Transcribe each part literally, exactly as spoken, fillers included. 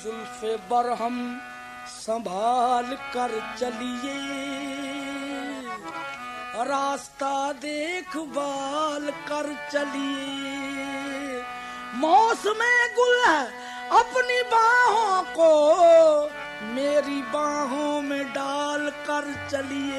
जुल्फे बरहम संभाल कर चलिए, रास्ता देखभाल कर चलिए। मौसमे गुल है अपनी बाहों को मेरी बाहों में डाल कर चलिए।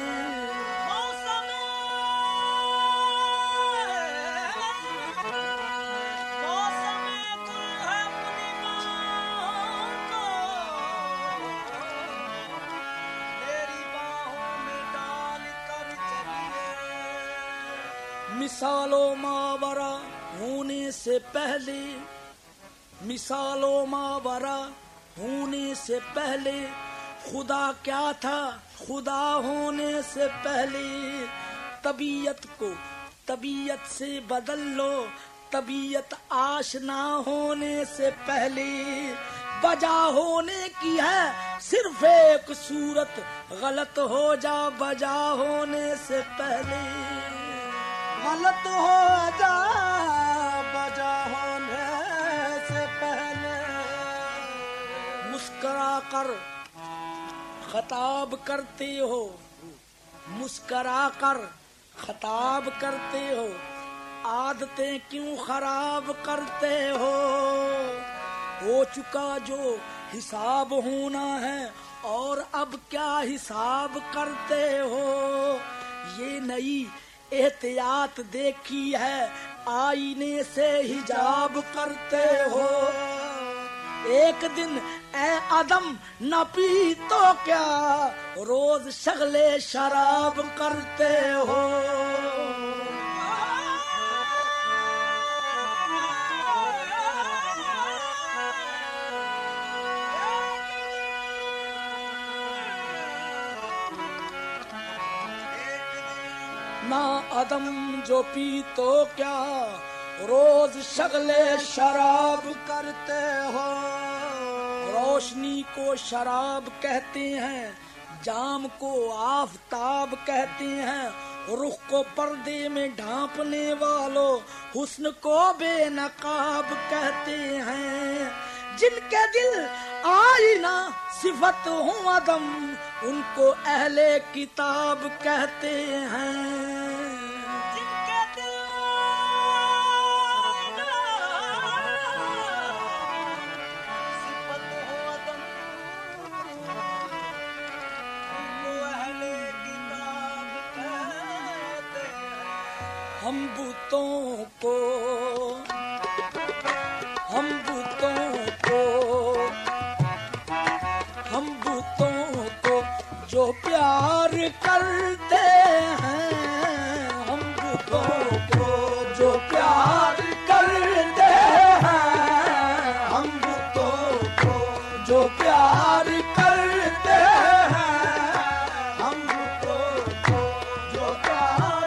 मिसालों मावरा होने से पहले, मिसालों मावरा होने से पहले खुदा क्या था, खुदा होने से पहले। तबीयत को तबीयत से बदल लो, तबीयत आशना होने से पहले। बजा होने की है सिर्फ एक सूरत, गलत हो जा बजा होने से पहले। गलत हो जा बजा होने से पहले। मुस्कुरा कर खताब करते हो, मुस्कुरा कर खताब करते हो, आदतें क्यों खराब करते हो। हो चुका जो हिसाब होना है और अब क्या हिसाब करते हो। ये नई एहतियात देखी है, आईने से हिजाब करते हो। एक दिन ए अदम न पी तो क्या, रोज शगले शराब करते हो। ना अदम जो पी तो क्या, रोज शगले शराब करते हो। रोशनी को शराब कहते हैं, जाम को आफताब कहते हैं। रुख को पर्दे में ढांपने वालों हुस्न को बेनकाब कहते हैं। जिनके दिल आईना सिफत हूँ अदम, उनको अहले किताब कहते हैं। हम बुतों को हम बुतों को हम बुतों को जो प्यार करते हैं, हम बुतों को जो प्यार करते हैं, हम बुतों को जो प्यार करते हैं, हम बुतों को जो प्यार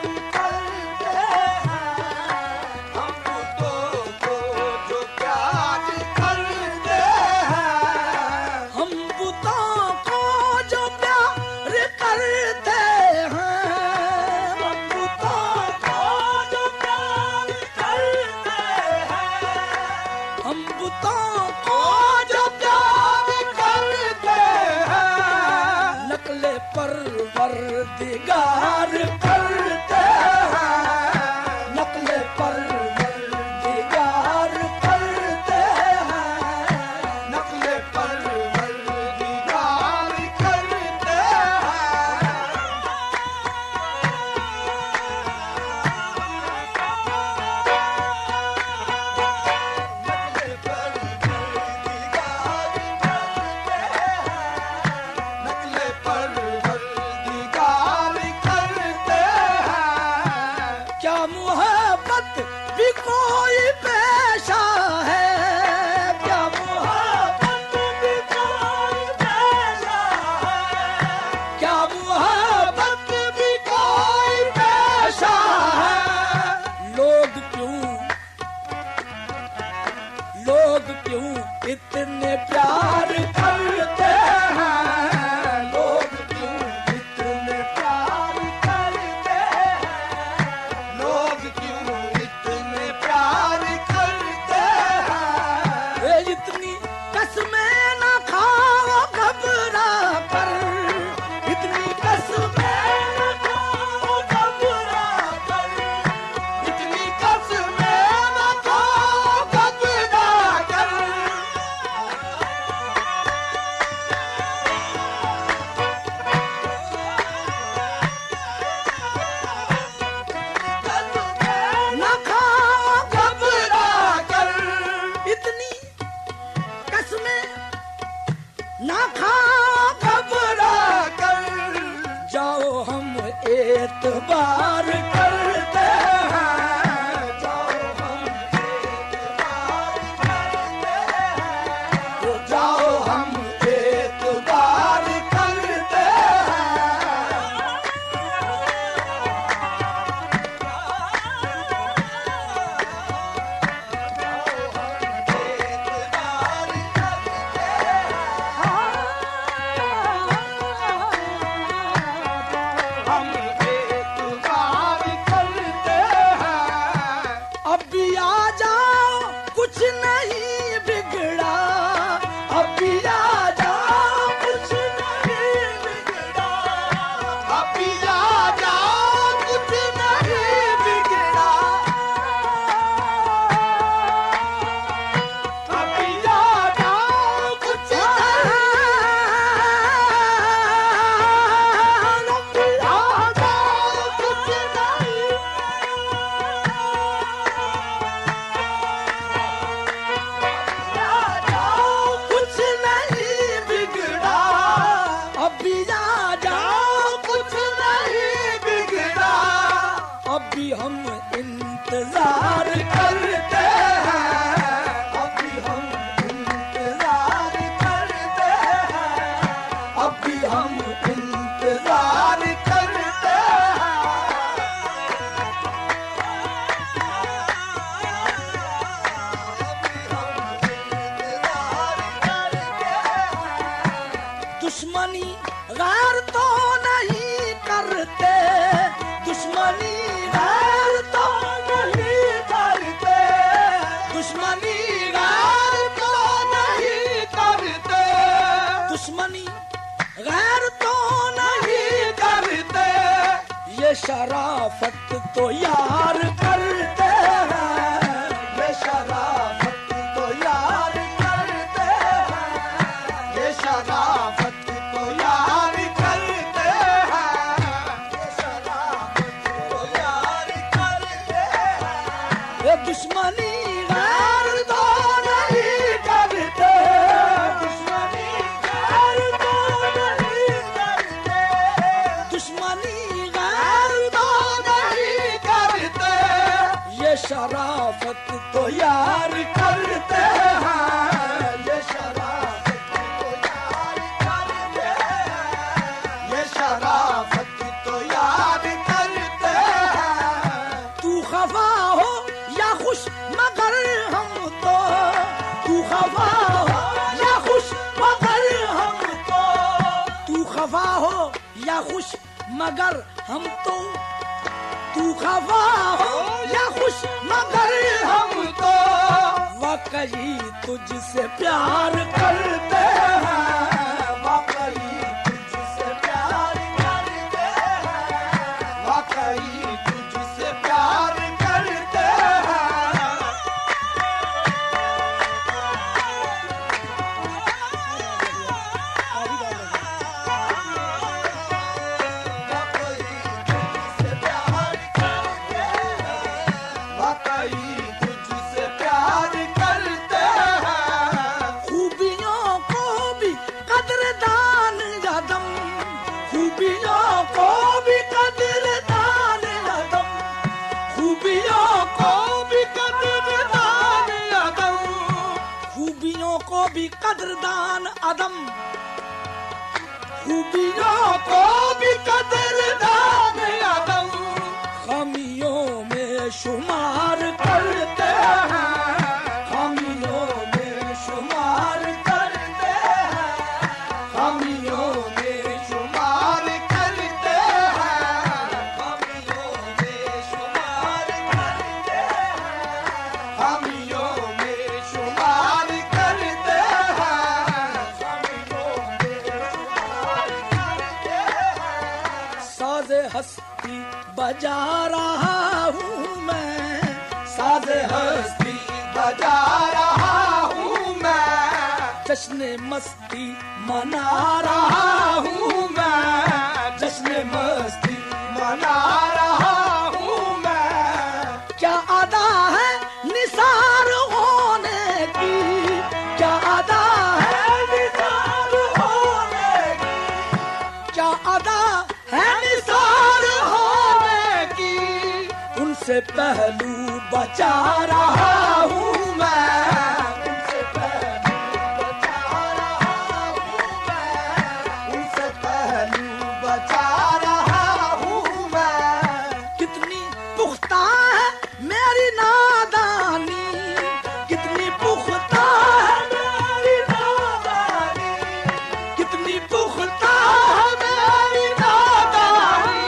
परवरदिगार करते हैं, नकले परवरदिगार करते हैं, नकले परवरदिगार करते इतने प्यार करते हैं, लोग क्यों इतने प्यार करते हैं, लोग क्यों इतने प्यार करते हैं। ये इतनी कसमें ना खा घबरा कर, जाओ हम एतबार करते हैं, जाओ हम एतबार करते हैं, जाओ हम एतबार करते दुश्मनी गैर तो नहीं करते, दुश्मनी गैर तो नहीं करते, दुश्मनी गैर तो नहीं करते, दुश्मनी गैर तो नहीं करते, ये शराफत तो यार करते हैं, ये शराफत तो यार करते हैं, ये शराफत दुश्मनी गैर तो नहीं करते, दुश्मनी गैर तो नहीं करते, दुश्मनी गैर तो नहीं करते, ये शराफत तो यार करते हैं, ये शराफत तो यार करते हैं, ये शराफत तो यार करते हैं। तू खफा हो या खुश मगर हम तो, तू खफा हो या खुश मगर हम तो, तू खफा हो या खुश मगर हम तो, तू खफा हो या खुश मगर हम तो, वाकई तुझसे प्यार करते हैं, वाकई तुझसे प्यार करते हैं, वाकई तुझसे प्यार करते हैं। भी कदरदान अदम, खूबियों को भी कदरदान अदम, खामियों में शुमार करते हैं, खामियों में शुमार करते हैं, खामियों में शुमार करते हैं, खामियों में शुमार करते हैं, खामियों में शुमार करते हैं, खामियों में शुमार करते हैं। साज़े हस्ती बजा रहा हूँ मैं, साज़े हस्ती बजा रहा हूँ मैं, जश्न मस्ती मना रहा हूँ मैं, जश्न मस्ती मना रहा हूँ मैं। क्या अदा है निसार होने की, क्या अदा है निसार पहलू बचा रहा हूँ मैं, उनसे पहलू बचा रहा हूँ मैं, उनसे पहलू बचा रहा हूँ मैं। कितनी पुख्ता है मेरी नादानी, कितनी पुख्ता है मेरी नादानी, कितनी पुख्ता है मेरी नादानी,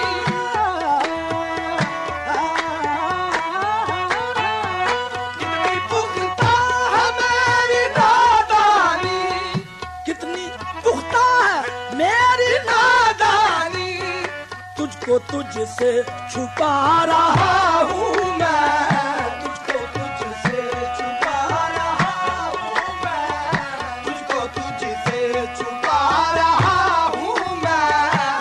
कितनी पुख्ता है मेरी नादानी, कितनी पुख्ता है मेरी नादानी। तुझको तुझसे छुपा रहा हूँ मैं, तुझको तुझसे छुपा रहा हूँ मैं, तुझको तुझसे छुपा रहा हूँ मैं।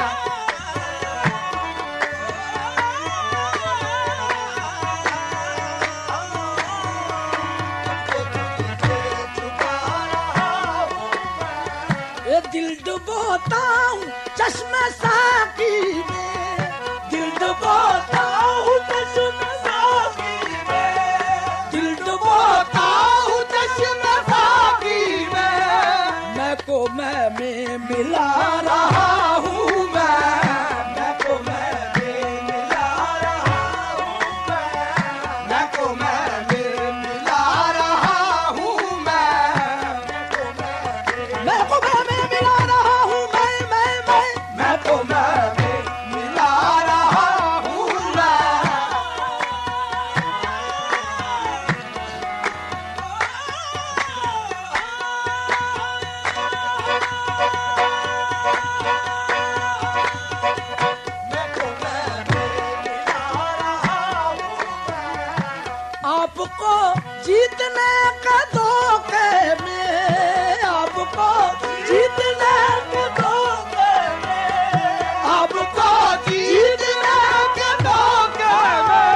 ये दिल डुबोता हूँ चश्मे साकी में, दिल डुबोता हूँ चश्मे साकी में, दिल डुबोता हूँ चश्मे साकी में। मैं को मैं में मिला रहा हूँ मैं, मैं को मैं में मिला रहा हूँ मैं, मैं को मैं में मिला रहा हूँ मैं, मैं को मैं में मिला रहा हूँ मैं, मैं मैं मैं को मैं में मिला रहा हूँ मैं। मैं को मैं में मिला रहा हूँ मैं। आपको जीतने के धोखे में, आपको जीतने के धोखे में, आपको जीतने के धोखे में,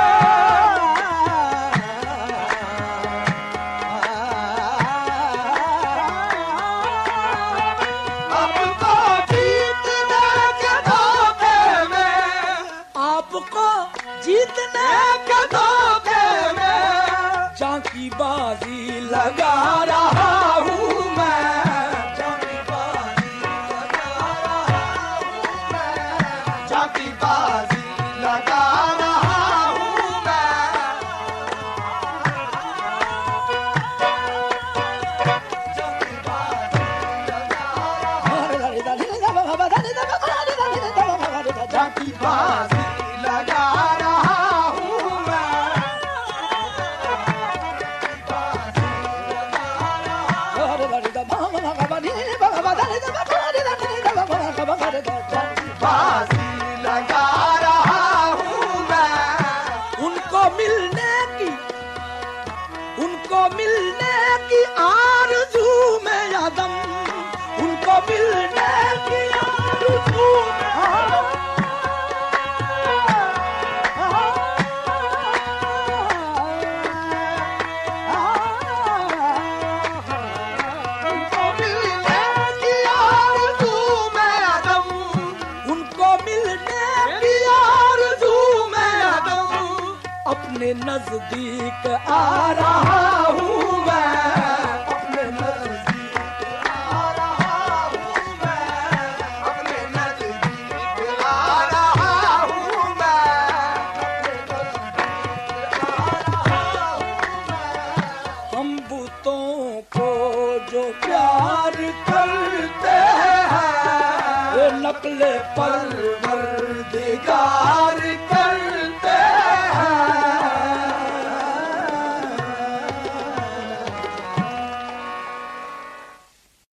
आपको जीतने के धोखे में, आपको जीतने के धोखे में। झांकी बाजी लगा रहा हूँ मैं, झांकी बाजी लगा रहा हूँ मैं, झांकी बाजी लगा रहा हूँ मैं। झांकी बाजी लगा रहा हूँ, झांकी बाजी लगा रहा हूँ मैं। बाजी लगा रहा हूँ मैं। उनको मिलने की, उनको मिलने की आरज़ू में यादम, उनको मिलने की आरज़ू में यादम। उनको मिलने की आरज़ू में यादम, उनको मिलने की आरज़ू में यादम। अपने नजदीक आ रहा हूँ मैं, अपने नजदीक आ रहा हूँ मैं, अपने नजदीक आ रहा हूँ मैं, अपने नजदीक आ रहा हूँ मैं। हम बुतों को जो प्यार करते हैं, वो नक़्ल परवरदिगार